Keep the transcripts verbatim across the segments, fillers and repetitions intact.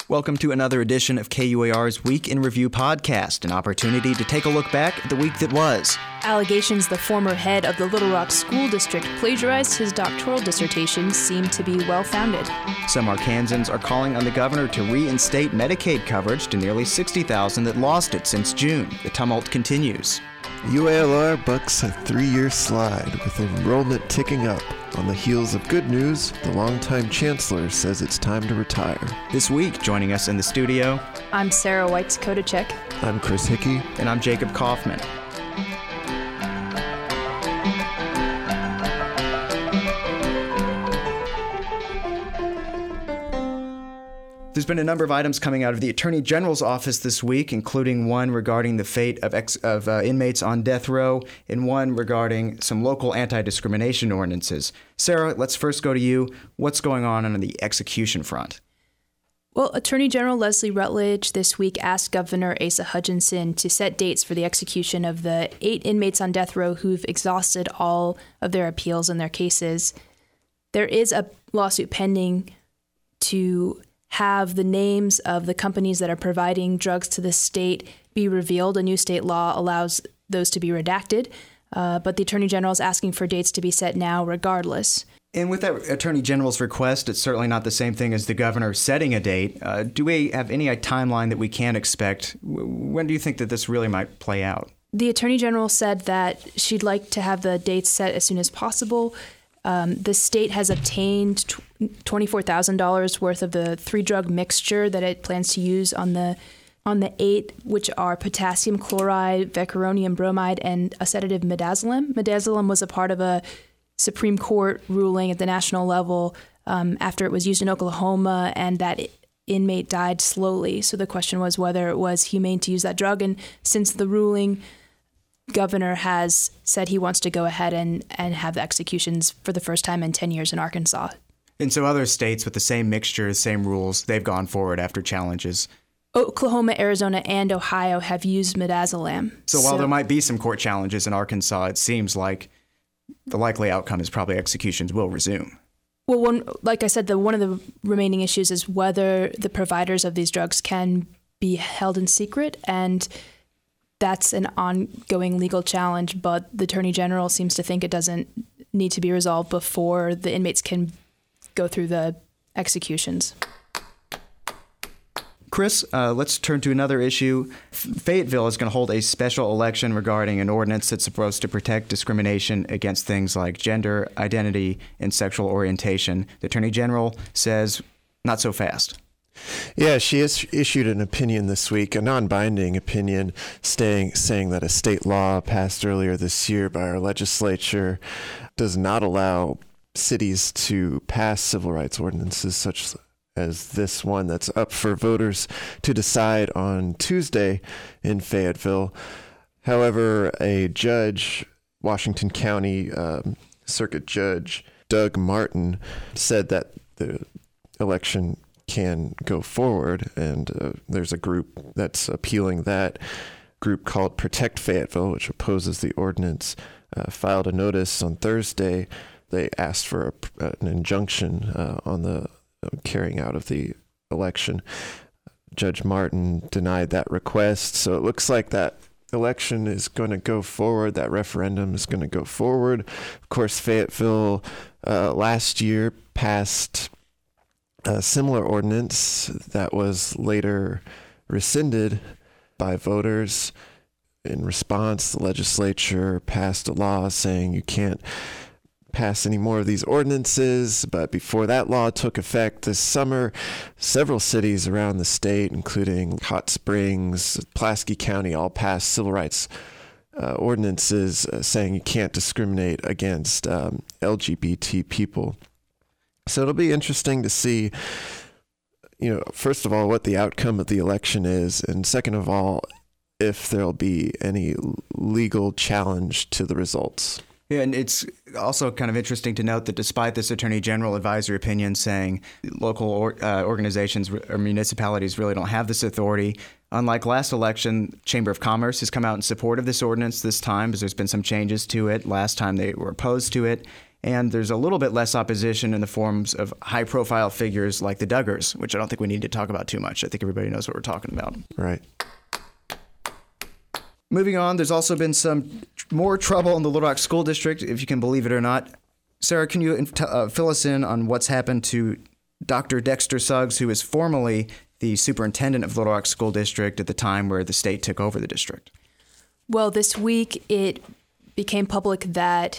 Welcome to another edition of K U A R's Week in Review podcast, an opportunity to take a look back at the week that was. Allegations the former head of the Little Rock School District plagiarized his doctoral dissertation seem to be well-founded. Some Arkansans are calling on the governor to reinstate Medicaid coverage to nearly sixty thousand that lost it since June. The tumult continues. U A L R bucks a three-year slide with enrollment ticking up. On the heels of good news, the longtime chancellor says it's time to retire. This week, joining us in the studio, I'm Sarah Weitz-Kodacek. I'm Chris Hickey. And I'm Jacob Kaufman. There's been a number of items coming out of the Attorney General's office this week, including one regarding the fate of, ex- of uh, inmates on death row and one regarding some local anti-discrimination ordinances. Sarah, let's first go to you. What's going on on the execution front? Well, Attorney General Leslie Rutledge this week asked Governor Asa Hutchinson to set dates for the execution of the eight inmates on death row who've exhausted all of their appeals in their cases. There is a lawsuit pending to have the names of the companies that are providing drugs to the state be revealed. A new state law allows those to be redacted, uh, but the Attorney General is asking for dates to be set now regardless. And with that Attorney General's request, it's certainly not the same thing as the governor setting a date. Uh, do we have any timeline that we can expect? When do you think that this really might play out? The Attorney General said that she'd like to have the dates set as soon as possible. Um, the state has obtained twenty-four thousand dollars worth of the three-drug mixture that it plans to use on the on the eight, which are potassium chloride, vecuronium bromide, and a sedative midazolam. Midazolam was a part of a Supreme Court ruling at the national level um, after it was used in Oklahoma, and that inmate died slowly. So the question was whether it was humane to use that drug. And since the ruling, Governor has said he wants to go ahead and, and have the executions for the first time in ten years in Arkansas. And so other states with the same mixture, same rules, they've gone forward after challenges. Oklahoma, Arizona, and Ohio have used midazolam. So while so, there might be some court challenges in Arkansas, it seems like the likely outcome is probably executions will resume. Well, one, like I said, the one of the remaining issues is whether the providers of these drugs can be held in secret, and that's an ongoing legal challenge, but the Attorney General seems to think it doesn't need to be resolved before the inmates can go through the executions. Chris, uh, let's turn to another issue. Fayetteville is going to hold a special election regarding an ordinance that's supposed to protect discrimination against things like gender, identity, and sexual orientation. The Attorney General says not so fast. Yeah, she has issued an opinion this week, a non-binding opinion, staying, saying that a state law passed earlier this year by our legislature does not allow cities to pass civil rights ordinances such as this one that's up for voters to decide on Tuesday in Fayetteville. However, a judge, Washington County um, Circuit Judge Doug Martin, said that the election can go forward, and uh, there's a group that's appealing that group called Protect Fayetteville, which opposes the ordinance, uh, filed a notice on Thursday. They asked for a, an injunction uh, on the uh, carrying out of the election. Judge Martin denied that request, so it looks like that election is going to go forward. That referendum is going to go forward. Of course, Fayetteville uh, last year passed a similar ordinance that was later rescinded by voters. In response, the legislature passed a law saying you can't pass any more of these ordinances. But before that law took effect this summer, several cities around the state, including Hot Springs, Pulaski County, all passed civil rights uh, ordinances uh, saying you can't discriminate against um, L G B T people. So it'll be interesting to see, you know, first of all, what the outcome of the election is, and second of all, if there'll be any legal challenge to the results. Yeah, and it's also kind of interesting to note that despite this Attorney General advisory opinion saying local or, uh, organizations or municipalities really don't have this authority, unlike last election, Chamber of Commerce has come out in support of this ordinance this time because there's been some changes to it. Last time they were opposed to it. And there's a little bit less opposition in the forms of high-profile figures like the Duggars, which I don't think we need to talk about too much. I think everybody knows what we're talking about. Right. Moving on, there's also been some more trouble in the Little Rock School District, if you can believe it or not. Sarah, can you uh, fill us in on what's happened to Doctor Dexter Suggs, who is formerly the superintendent of Little Rock School District at the time where the state took over the district? Well, this week it became public that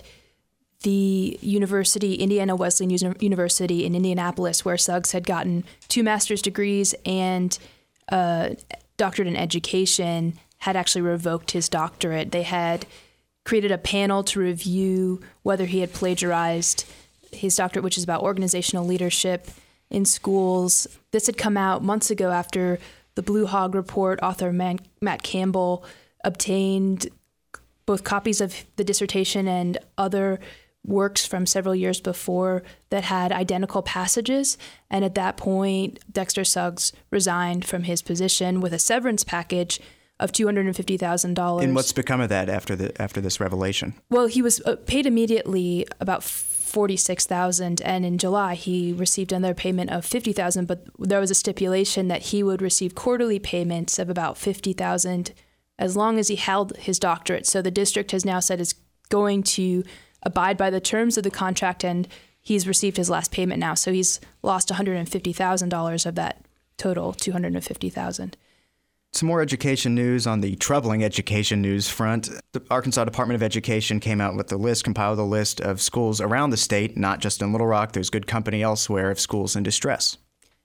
the university, Indiana Wesleyan University in Indianapolis, where Suggs had gotten two master's degrees and a doctorate in education, had actually revoked his doctorate. They had created a panel to review whether he had plagiarized his doctorate, which is about organizational leadership in schools. This had come out months ago after the Blue Hog Report. Author Man- Matt Campbell obtained both copies of the dissertation and other works from several years before that had identical passages. And at that point, Dexter Suggs resigned from his position with a severance package of two hundred fifty thousand dollars. And what's become of that after the after this revelation? Well, he was paid immediately about forty-six thousand dollars, and in July he received another payment of fifty thousand dollars, but there was a stipulation that he would receive quarterly payments of about fifty thousand dollars as long as he held his doctorate. So the district has now said it's going to abide by the terms of the contract, and he's received his last payment now. So he's lost one hundred fifty thousand dollars of that total two hundred fifty thousand dollars. Some more education news on the troubling education news front. The Arkansas Department of Education came out with a list, compiled a list of schools around the state, not just in Little Rock. There's good company elsewhere of schools in distress.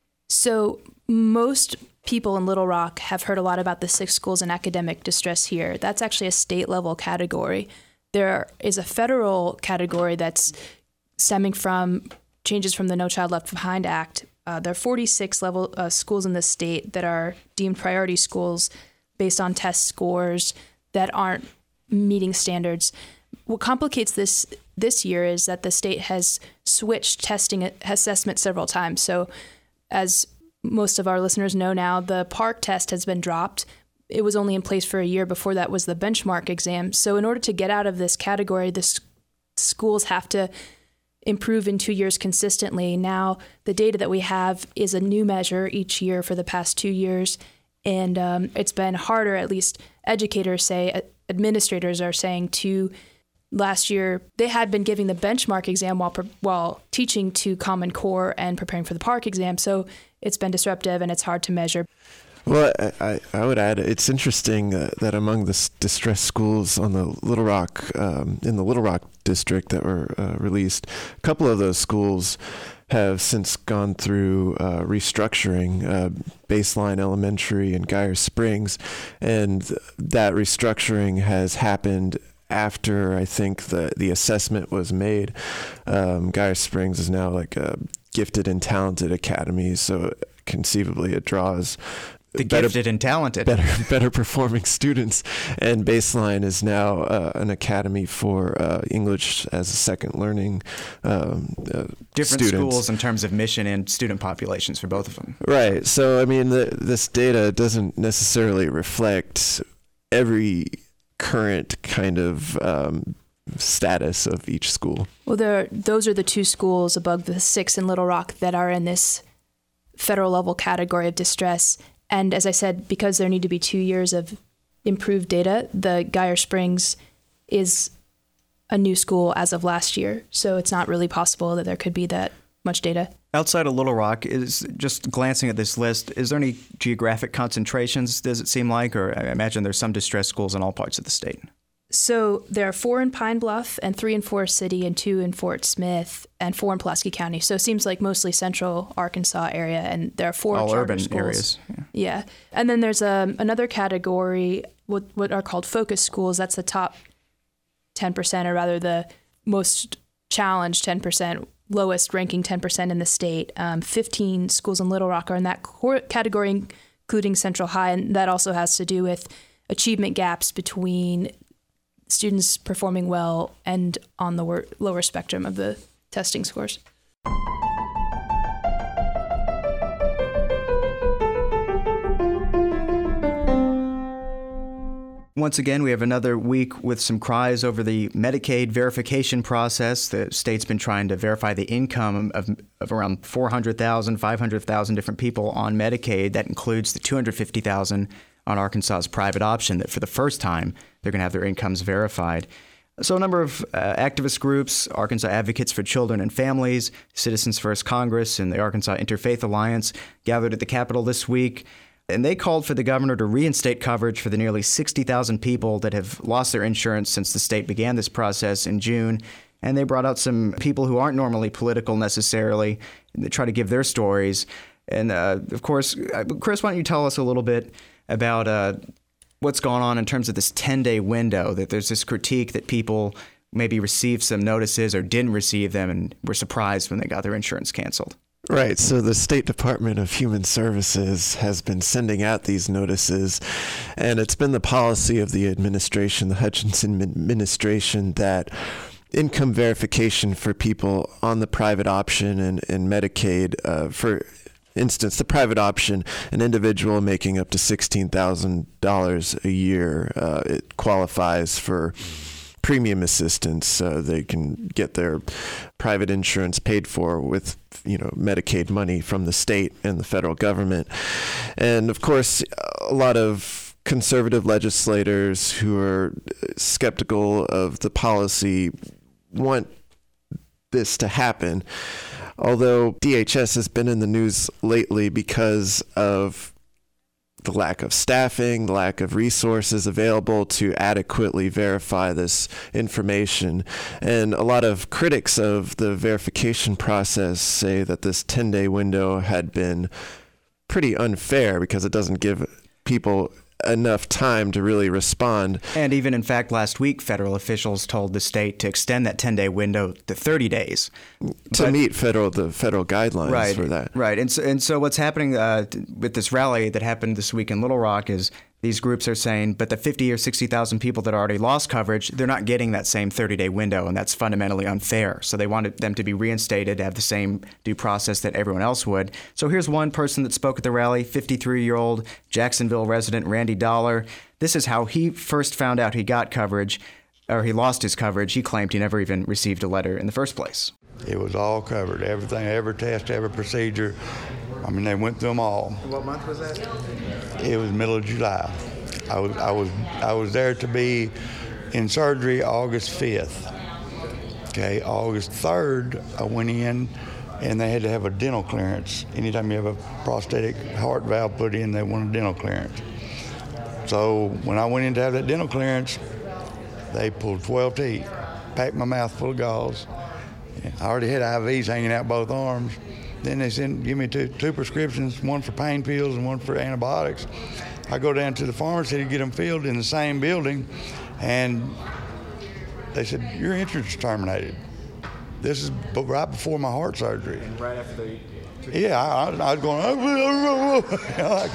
So most people in Little Rock have heard a lot about the six schools in academic distress here. That's actually a state-level category. There is a federal category that's stemming from changes from the No Child Left Behind Act. Uh, there are forty-six level uh, schools in the state that are deemed priority schools based on test scores that aren't meeting standards. What complicates this this year is that the state has switched testing assessment several times. So as most of our listeners know now, the PARCC test has been dropped. It was only in place for a year. Before that was the benchmark exam. So in order to get out of this category, the s- schools have to improve in two years consistently. Now, the data that we have is a new measure each year for the past two years. And um, it's been harder, at least educators say, administrators are saying to last year, they had been giving the benchmark exam while while teaching to Common Core and preparing for the PARCC exam. So it's been disruptive and it's hard to measure. Well, I, I would add it's interesting uh, that among the s- distressed schools on the Little Rock, um, in the Little Rock district that were uh, released, a couple of those schools have since gone through uh, restructuring, uh, Baseline Elementary and Geyer Springs, and that restructuring has happened after I think the the assessment was made. Um, Geyer Springs is now like a gifted and talented academy, so conceivably it draws the better, gifted and talented, better better performing students. And Baseline is now uh, an academy for uh, English as a second learning um, uh, different students. schools in terms of mission and student populations for both of them. Right. So I mean, the, this data doesn't necessarily reflect every current kind of um, status of each school. Well, there, those are the two schools above the six in Little Rock that are in this federal level category of distress. And as I said, because there need to be two years of improved data, the Geyer Springs is a new school as of last year. So it's not really possible that there could be that much data. Outside of Little Rock, is just glancing at this list, is there any geographic concentrations, does it seem like? Or I imagine there's some distressed schools in all parts of the state. So there are four in Pine Bluff and three in Forest City and two in Fort Smith and four in Pulaski County. So it seems like mostly central Arkansas area, and there are four all charter urban schools. areas. Yeah. yeah. And then there's um, another category, what, what are called focus schools. That's the top ten percent, or rather the most challenged ten percent, lowest ranking ten percent in the state. Um, fifteen schools in Little Rock are in that category, including Central High, and that also has to do with achievement gaps between students performing well and on the wor- lower spectrum of the testing scores. Once again, we have another week with some cries over the Medicaid verification process. The state's been trying to verify the income of, of around four hundred thousand, five hundred thousand different people on Medicaid. That includes the two hundred fifty thousand on Arkansas's private option, that for the first time they're going to have their incomes verified. So a number of uh, activist groups, Arkansas Advocates for Children and Families, Citizens First Congress, and the Arkansas Interfaith Alliance gathered at the Capitol this week. And they called for the governor to reinstate coverage for the nearly sixty thousand people that have lost their insurance since the state began this process in June. And they brought out some people who aren't normally political necessarily, and they try to give their stories. And, uh, of course, Chris, why don't you tell us a little bit about uh, what's going on in terms of this ten-day window, that there's this critique that people maybe received some notices or didn't receive them and were surprised when they got their insurance canceled. Right. So the State Department of Human Services has been sending out these notices, and it's been the policy of the administration, the Hutchinson administration, that income verification for people on the private option and, and Medicaid, uh, for instance, the private option, an individual making up to sixteen thousand dollars a year, uh, it qualifies for premium assistance. Uh, they can get their private insurance paid for with, you know, Medicaid money from the state and the federal government. And of course, a lot of conservative legislators who are skeptical of the policy want this to happen. Although D H S has been in the news lately because of the lack of staffing, the lack of resources available to adequately verify this information. And a lot of critics of the verification process say that this ten-day window had been pretty unfair because it doesn't give people enough time to really respond. And even, in fact, last week, federal officials told the state to extend that ten-day window to thirty days. To but, meet federal the federal guidelines right, for that. Right. And so, and so what's happening uh, with this rally that happened this week in Little Rock is these groups are saying, but the fifty or sixty thousand people that already lost coverage, they're not getting that same thirty-day window, and that's fundamentally unfair. So they wanted them to be reinstated, to have the same due process that everyone else would. So here's one person that spoke at the rally, fifty-three-year-old Jacksonville resident Randy Dollar. This is how he first found out he got coverage, or he lost his coverage. He claimed he never even received a letter in the first place. It was all covered, everything, every test, every procedure. I mean, they went through them all. What month was that? It was middle of July. I was I was I was there to be in surgery August fifth. Okay, August third, I went in, and they had to have a dental clearance. Anytime you have a prosthetic heart valve put in, they want a dental clearance. So when I went in to have that dental clearance, they pulled twelve teeth, packed my mouth full of gauze. I already had I Vs hanging out both arms. Then they sent, give me two, two prescriptions, one for pain pills and one for antibiotics. I go down to the pharmacy to get them filled in the same building, and they said, your insurance is terminated. This is right before my heart surgery. And right after the... Yeah, I, I was going, oh, oh,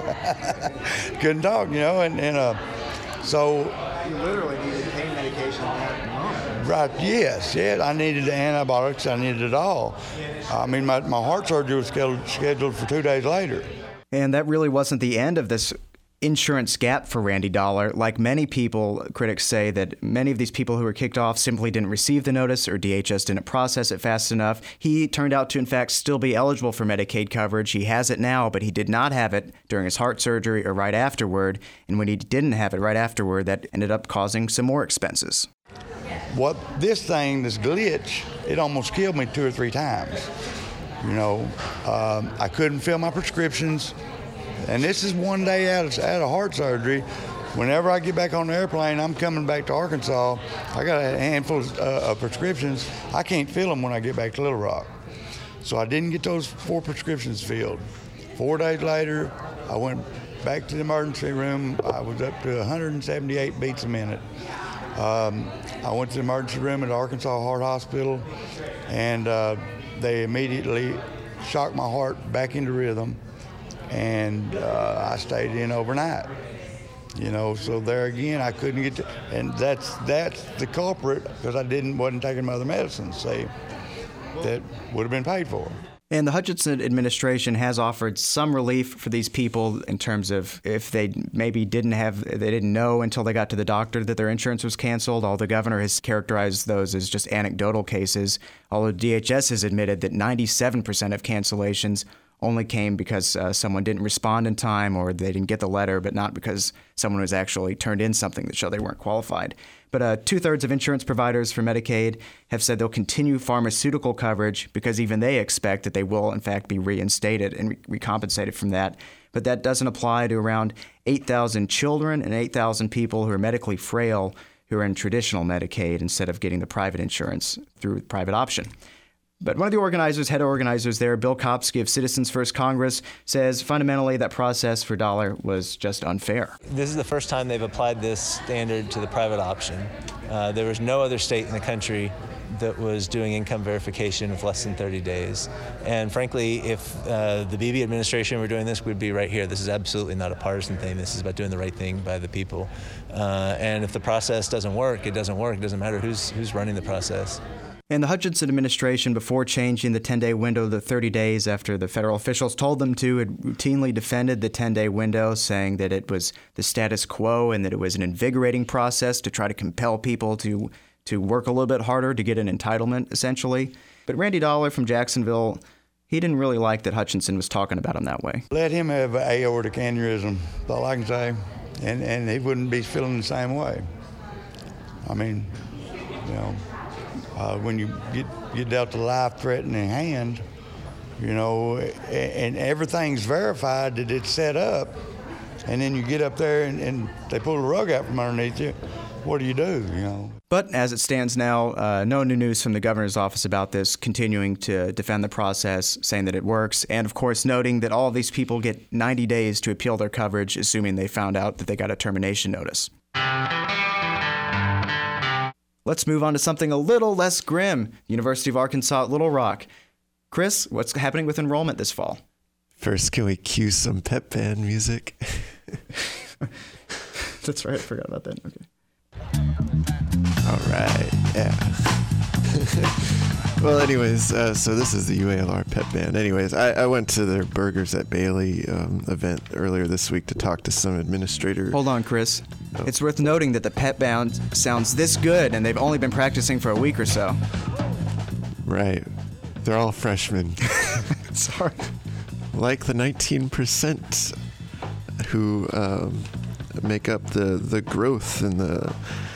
oh. Couldn't talk, you know, and, and uh, so... You literally needed pain medication at that moment. Right, yes, yes. I needed the antibiotics, I needed it all. I mean, my, my heart surgery was scheduled, scheduled for two days later. And that really wasn't the end of this insurance gap for Randy Dollar. Like many people, critics say that many of these people who were kicked off simply didn't receive the notice, or D H S didn't process it fast enough. He turned out to, in fact, still be eligible for Medicaid coverage. He has it now, but he did not have it during his heart surgery or right afterward. And when he didn't have it right afterward, that ended up causing some more expenses. What this thing, this glitch, it almost killed me two or three times. You know, um, I couldn't fill my prescriptions. And this is one day out of, out of heart surgery. Whenever I get back on the airplane, I'm coming back to Arkansas. I got a handful of, uh, of prescriptions. I can't fill them when I get back to Little Rock. So I didn't get those four prescriptions filled. Four days later, I went back to the emergency room. I was up to one hundred seventy-eight beats a minute. Um, I went to the emergency room at Arkansas Heart Hospital, and uh, they immediately shocked my heart back into rhythm. And uh, I stayed in overnight, you know. So there again, I couldn't get to, and that's that's the culprit, because I didn't wasn't taking my other medicines, say, that would have been paid for. And the Hutchinson administration has offered some relief for these people in terms of if they maybe didn't have, they didn't know until they got to the doctor that their insurance was canceled. Although the governor has characterized those as just anecdotal cases. Although D H S has admitted that ninety-seven percent of cancellations only came because uh, someone didn't respond in time or they didn't get the letter, but not because someone was actually turned in something that showed they weren't qualified. But uh, two-thirds of insurance providers for Medicaid have said they'll continue pharmaceutical coverage because even they expect that they will, in fact, be reinstated and re- recompensated from that. But that doesn't apply to around eight thousand children and eight thousand people who are medically frail who are in traditional Medicaid instead of getting the private insurance through the private option. But one of the organizers, head organizers there, Bill Kopsky of Citizens First Congress, says fundamentally that process for Dollar was just unfair. This is the first time they've applied this standard to the private option. Uh, there was no other state in the country that was doing income verification with less than thirty days. And frankly, if uh, the Beebe administration were doing this, we'd be right here. This is absolutely not a partisan thing. This is about doing the right thing by the people. Uh, and if the process doesn't work, it doesn't work. It doesn't matter who's who's running the process. And the Hutchinson administration, before changing the ten-day window to thirty days after the federal officials told them to, had routinely defended the ten-day window, saying that it was the status quo and that it was an invigorating process to try to compel people to, to work a little bit harder to get an entitlement, essentially. But Randy Dollar from Jacksonville, he didn't really like that Hutchinson was talking about him that way. Let him have an aortic aneurysm, that's all I can say, and, and he wouldn't be feeling the same way. I mean, you know, Uh, when you get, get dealt a life-threatening hand, you know, and everything's verified that it's set up, and then you get up there and, and they pull the rug out from underneath you, what do you do, you know? But as it stands now, uh, no new news from the governor's office about this, continuing to defend the process, saying that it works, and of course noting that all of these people get ninety days to appeal their coverage, assuming they found out that they got a termination notice. Let's move on to something a little less grim. University of Arkansas at Little Rock. Chris, what's happening with enrollment this fall? First, can we cue some pep band music? That's right, I forgot about that. Okay. All right, yeah. Well, anyways, uh, so this is the U A L R pep band. Anyways, I, I went to their Burgers at Bailey um, event earlier this week to talk to some administrators. Hold on, Chris. Oh. It's worth noting that the pep band sounds this good, and they've only been practicing for a week or so. Right. They're all freshmen. Sorry. Like the nineteen percent who um, make up the, the growth in the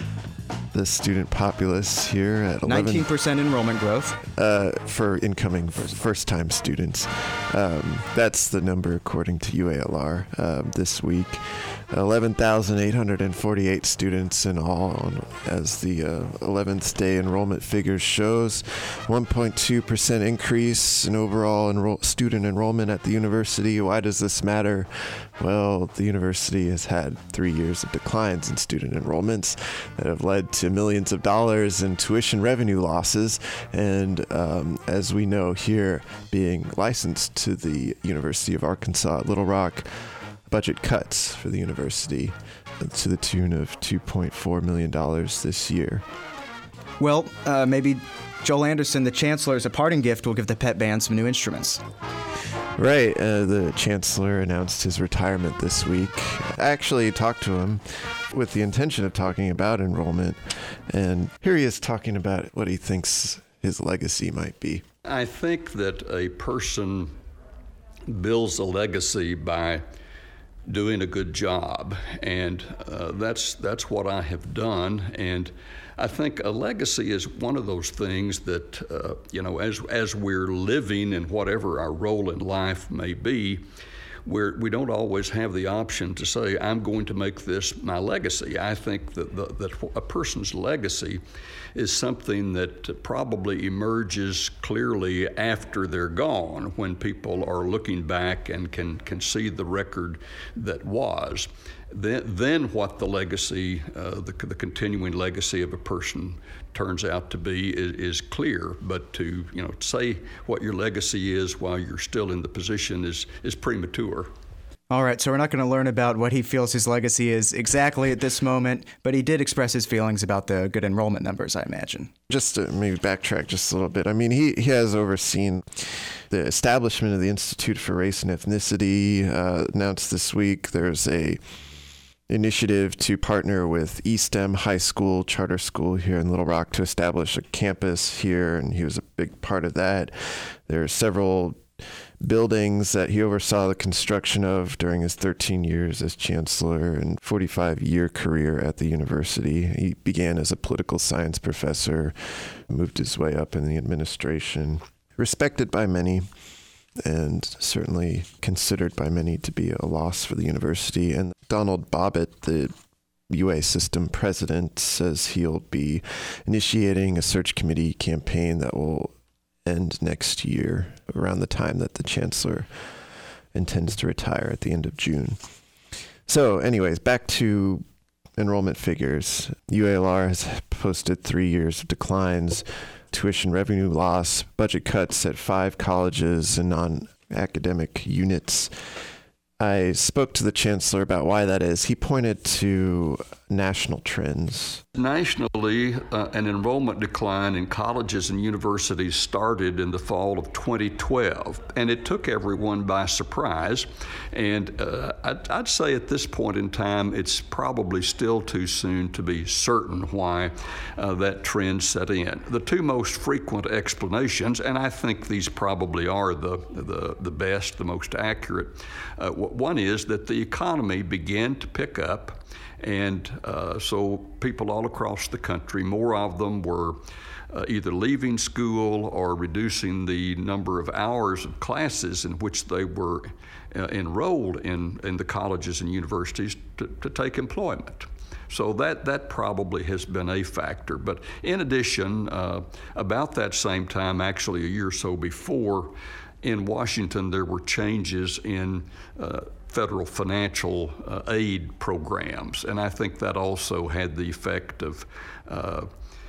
the student populace here at eleven nineteen percent enrollment growth. Uh, for incoming first-time students. Um, that's the number according to U A L R uh, this week. eleven thousand eight hundred forty-eight students in all, as the uh, eleventh day enrollment figures shows. one point two percent increase in overall enroll- student enrollment at the university. Why does this matter? Well, the university has had three years of declines in student enrollments that have led to millions of dollars in tuition revenue losses. And um, as we know here, being licensed to the University of Arkansas at Little Rock, budget cuts for the university to the tune of two point four million dollars this year. Well, uh, maybe Joel Anderson, the chancellor, as a parting gift, will give the pep band some new instruments. Right. Uh, the chancellor announced his retirement this week. I actually talked to him with the intention of talking about enrollment, and here he is talking about what he thinks his legacy might be. I think that a person builds a legacy by doing a good job, and uh, that's that's what I have done. And I think a legacy is one of those things that uh, you know, as as we're living and whatever our role in life may be, we're, we don't always have the option to say, I'm going to make this my legacy. I think that the, that a person's legacy is something that probably emerges clearly after they're gone, when people are looking back and can, can see the record that was. Then, then what the legacy, uh, the, the continuing legacy of a person turns out to be is, is clear. But to you know say what your legacy is while you're still in the position is is premature. All right, so we're not going to learn about what he feels his legacy is exactly at this moment, but he did express his feelings about the good enrollment numbers, I imagine. Just to maybe backtrack just a little bit. I mean, he, he has overseen the establishment of the Institute for Race and Ethnicity, uh, announced this week. There's a initiative to partner with Eastem High School, charter school here in Little Rock, to establish a campus here, and he was a big part of that. There are several buildings that he oversaw the construction of during his thirteen years as chancellor and forty-five year career at the university. He began as a political science professor, moved his way up in the administration, respected by many, and certainly considered by many to be a loss for the university. And Donald Bobbitt, the U A system president, says he'll be initiating a search committee campaign that will end next year, around the time that the chancellor intends to retire at the end of June. So anyways, back to enrollment figures. U A L R has posted three years of declines, tuition revenue loss, budget cuts at five colleges and non-academic units. I spoke to the chancellor about why that is. He pointed to national trends. Nationally, uh, an enrollment decline in colleges and universities started in the fall of twenty twelve, and it took everyone by surprise. And uh, I'd, I'd say at this point in time, it's probably still too soon to be certain why uh, that trend set in. The two most frequent explanations, and I think these probably are the, the, the best, the most accurate, uh, one is that the economy began to pick up. And uh, so people all across the country, more of them were uh, either leaving school or reducing the number of hours of classes in which they were uh, enrolled in, in the colleges and universities to, to take employment. So that, that probably has been a factor. But in addition, uh, about that same time, actually a year or so before, in Washington, there were changes in uh, federal financial uh, aid programs, and I think that also had the effect of uh,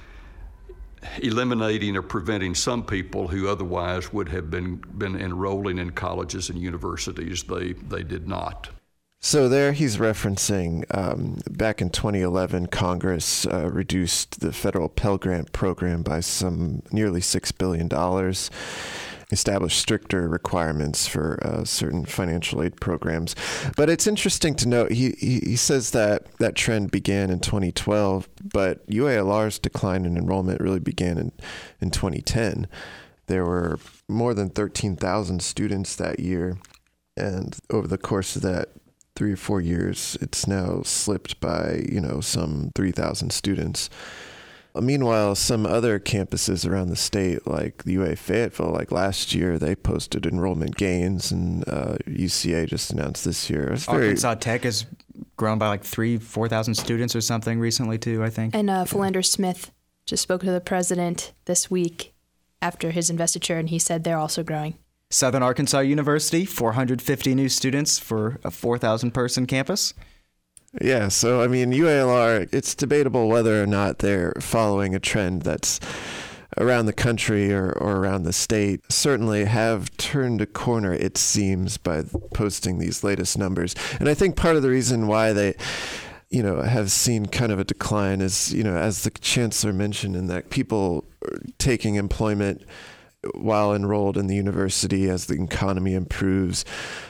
eliminating or preventing some people who otherwise would have been, been enrolling in colleges and universities. They, they did not. So there he's referencing um, back in twenty eleven, Congress uh, reduced the federal Pell Grant program by some nearly six billion dollars. Established stricter requirements for uh, certain financial aid programs. But it's interesting to note, he, he, he says that that trend began in twenty twelve, but U A L R's decline in enrollment really began in, in twenty ten. There were more than thirteen thousand students that year, and over the course of that three or four years, it's now slipped by, you know, some three thousand students. Meanwhile, some other campuses around the state, like the U A Fayetteville, like last year, they posted enrollment gains, and uh, U C A just announced this year. It's very... Arkansas Tech has grown by like three, four thousand students or something recently too, I think. And uh, Philander Smith just spoke to the president this week after his investiture, and he said they're also growing. Southern Arkansas University, four hundred fifty new students for a four thousand person campus. Yeah, so I mean, U A L R, it's debatable whether or not they're following a trend that's around the country or, or around the state. Certainly have turned a corner, it seems, by posting these latest numbers. And I think part of the reason why they, you know, have seen kind of a decline is, you know, as the chancellor mentioned, in that people taking employment while enrolled in the university as the economy improves,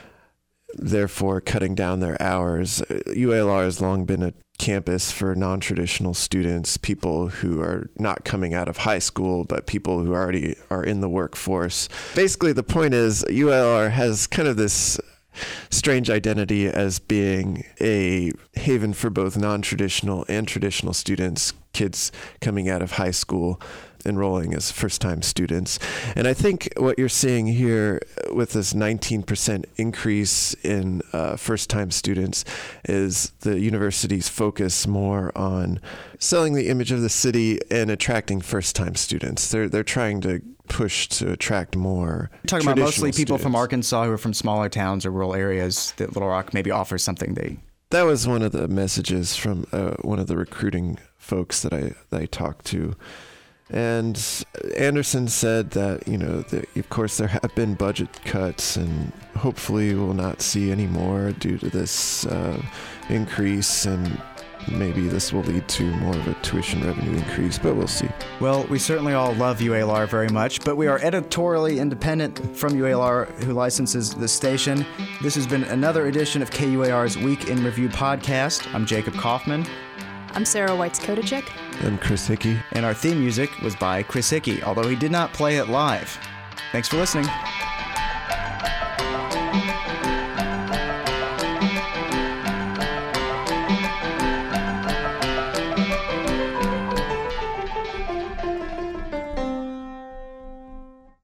therefore cutting down their hours. U A L R has long been a campus for non-traditional students, people who are not coming out of high school, but people who already are in the workforce. Basically, the point is U A L R has kind of this strange identity as being a haven for both non-traditional and traditional students, kids coming out of high school, enrolling as first-time students. And I think what you're seeing here with this nineteen percent increase in uh, first-time students is the university's focus more on selling the image of the city and attracting first-time students. They're they're trying to push to attract more. You're talking about mostly people students from Arkansas who are from smaller towns or rural areas that Little Rock maybe offers something they... That was one of the messages from uh, one of the recruiting folks that I that I talked to. And Anderson said that, you know, that of course there have been budget cuts, and hopefully we'll not see any more due to this uh, increase, and maybe this will lead to more of a tuition revenue increase, but we'll see. Well, we certainly all love U A L R very much, but we are editorially independent from U A L R, who licenses the station. This has been another edition of K U A R's Week in Review podcast. I'm Jacob Kaufman. I'm Sarah Weitz-Kodachek. I'm Chris Hickey. And our theme music was by Chris Hickey, although he did not play it live. Thanks for listening.